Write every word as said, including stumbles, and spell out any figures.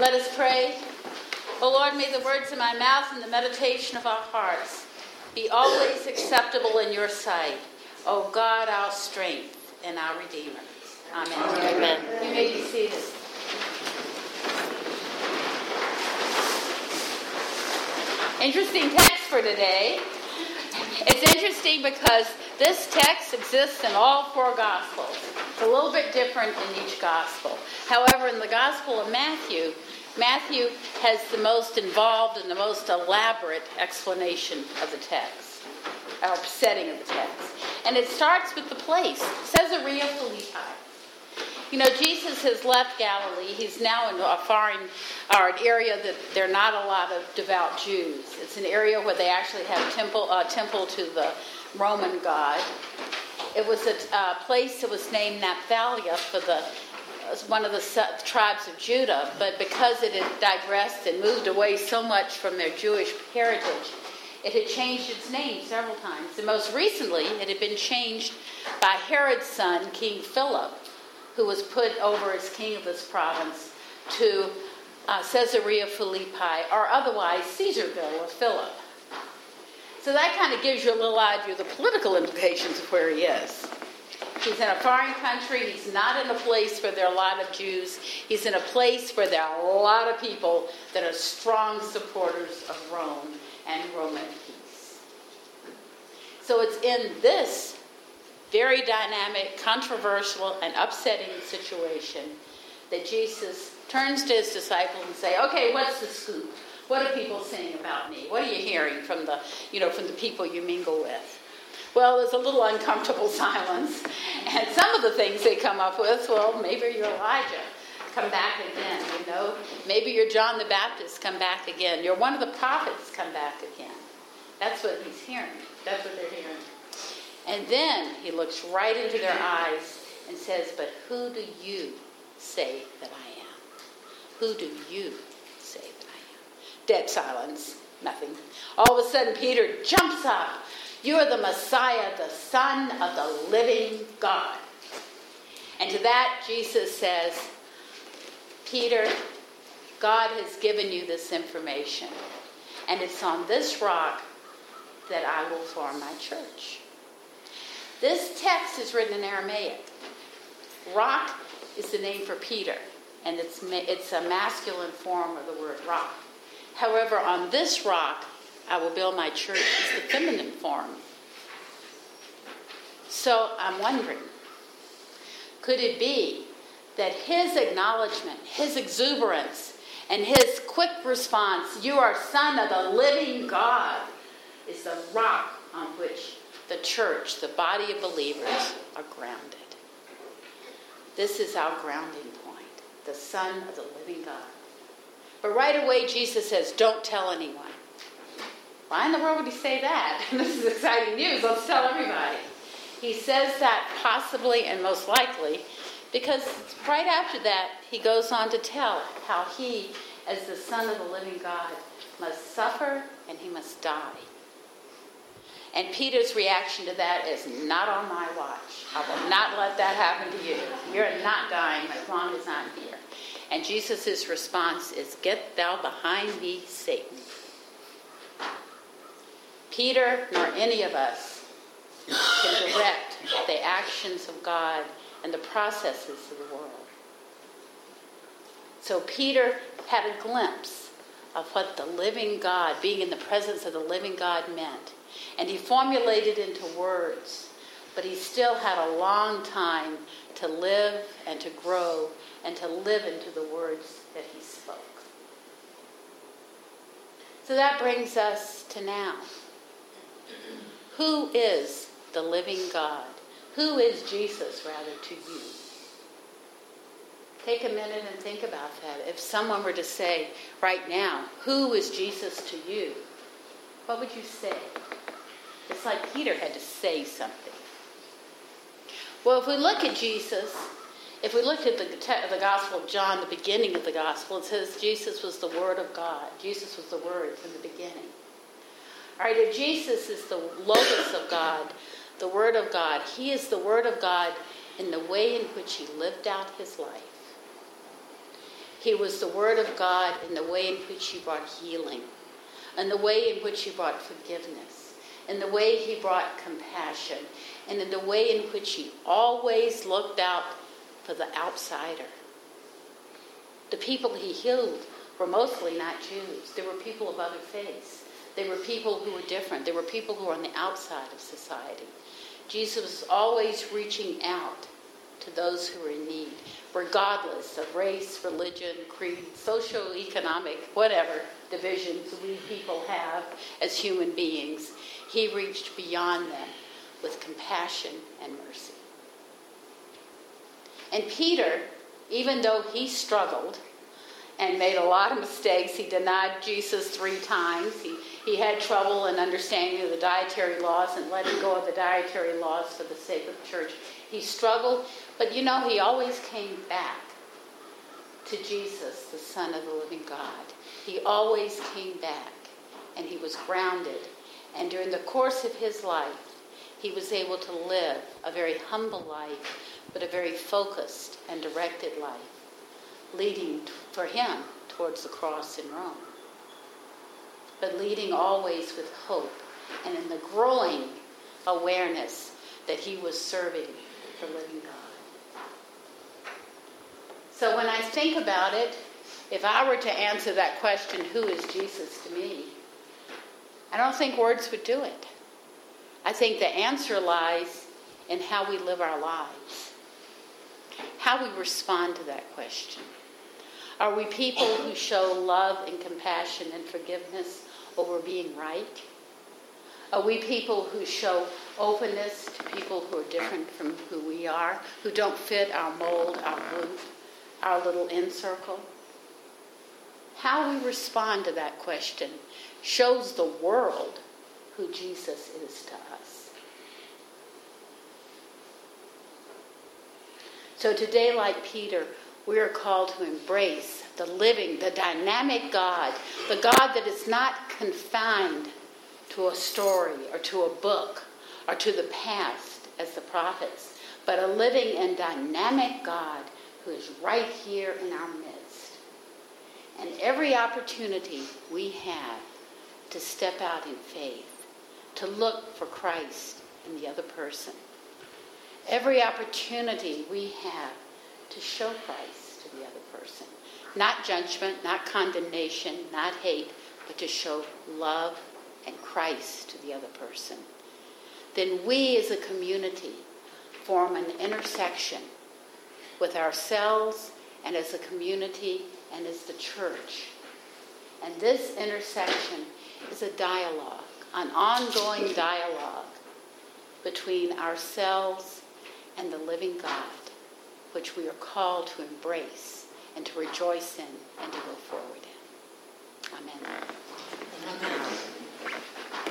Let us pray. O Lord, may the words of my mouth and the meditation of our hearts be always acceptable in your sight. O God, our strength and our Redeemer. Amen. Amen. You may be seated. Interesting text for today. It's interesting because this text exists in all four Gospels. It's a little bit different in each Gospel. However, in the Gospel of Matthew, Matthew has the most involved and the most elaborate explanation of the text, or setting of the text. And it starts with the place, Caesarea Philippi. You know, Jesus has left Galilee. He's now in a foreign, or an area that there are not a lot of devout Jews. It's an area where they actually have a temple, a temple to the Roman god. It was a uh, place that was named Naphthalia for the one of the tribes of Judah, but because it had digressed and moved away so much from their Jewish heritage, it had changed its name several times. And most recently, it had been changed by Herod's son, King Philip, who was put over as king of this province, to uh, Caesarea Philippi, or otherwise Caesarville or Philip. So that kind of gives you a little idea of the political implications of where he is. He's in a foreign country. He's not in a place where there are a lot of Jews. He's in a place where there are a lot of people that are strong supporters of Rome and Roman peace. So it's in this very dynamic, controversial, and upsetting situation that Jesus turns to his disciples and says, okay, what's the scoop? What are people saying about me? What are you hearing from the, you know, from the people you mingle with? Well, there's a little uncomfortable silence. And some of the things they come up with, well, maybe you're Elijah. Come back again, you know. Maybe you're John the Baptist. Come back again. You're one of the prophets. Come back again. That's what he's hearing. That's what they're hearing. And then he looks right into their eyes and says, but who do you say that I am? Who do you say that I am? Dead silence. Nothing. All of a sudden, Peter jumps up. You are the Messiah, the Son of the living God. And to that, Jesus says, Peter, God has given you this information. And it's on this rock that I will form my church. This text is written in Aramaic. Rock is the name for Peter. And it's, it's a masculine form of the word rock. However, on this rock, I will build my church is the feminine form. So I'm wondering, could it be that his acknowledgement, his exuberance, and his quick response, you are son of the living God, is the rock on which the church, the body of believers, are grounded? This is our grounding point, the Son of the living God. But right away, Jesus says, don't tell anyone. Why in the world would he say that? This is exciting news. Let's tell everybody. He says that possibly and most likely because right after that, he goes on to tell how he, as the Son of the living God, must suffer and he must die. And Peter's reaction to that is, not on my watch. I will not let that happen to you. You're not dying as long as I'm here. And Jesus' response is, get thou behind me, Satan. Peter, nor any of us, can direct the actions of God and the processes of the world. So Peter had a glimpse of what the living God, being in the presence of the living God, meant. And he formulated into words, but he still had a long time to live and to grow and to live into the words that he spoke. So that brings us to now. Who is the living God? Who is Jesus, rather, to you? Take a minute and think about that. If someone were to say right now, who is Jesus to you? What would you say? It's like Peter had to say something. Well, if we look at Jesus, if we look at the, the Gospel of John, the beginning of the Gospel, it says Jesus was the Word of God. Jesus was the Word from the beginning. All right, if Jesus is the Logos of God, the Word of God, he is the Word of God in the way in which he lived out his life. He was the Word of God in the way in which he brought healing, and the way in which he brought forgiveness, in the way he brought compassion, and in the way in which he always looked out for the outsider. The people he healed were mostly not Jews. They were people of other faiths. They were people who were different. They were people who were on the outside of society. Jesus was always reaching out to those who were in need, regardless of race, religion, creed, socioeconomic, whatever divisions we people have as human beings. He reached beyond them with compassion and mercy. And Peter, even though he struggled and made a lot of mistakes, he denied Jesus three times. He, he had trouble in understanding the dietary laws and letting go of the dietary laws for the sake of the church. He struggled, but you know, he always came back to Jesus, the Son of the living God. He always came back, and he was grounded. And during the course of his life, he was able to live a very humble life, but a very focused and directed life, leading for him towards the cross in Rome, but leading always with hope and in the growing awareness that he was serving the living God. So when I think about it, if I were to answer that question, who is Jesus to me? I don't think words would do it. I think the answer lies in how we live our lives, how we respond to that question. Are we people who show love and compassion and forgiveness over being right? Are we people who show openness to people who are different from who we are, who don't fit our mold, our group, our little in circle? How we respond to that question shows the world who Jesus is to us. So today, like Peter, we are called to embrace the living, the dynamic God, the God that is not confined to a story or to a book or to the past as the prophets, but a living and dynamic God who is right here in our midst. And every opportunity we have to step out in faith, to look for Christ in the other person, every opportunity we have to show Christ to the other person, not judgment, not condemnation, not hate, but to show love and Christ to the other person, then we as a community form an intersection with ourselves and as a community and as the church. And this intersection is a dialogue, an ongoing dialogue between ourselves and the living God, which we are called to embrace and to rejoice in and to go forward in. Amen. Amen.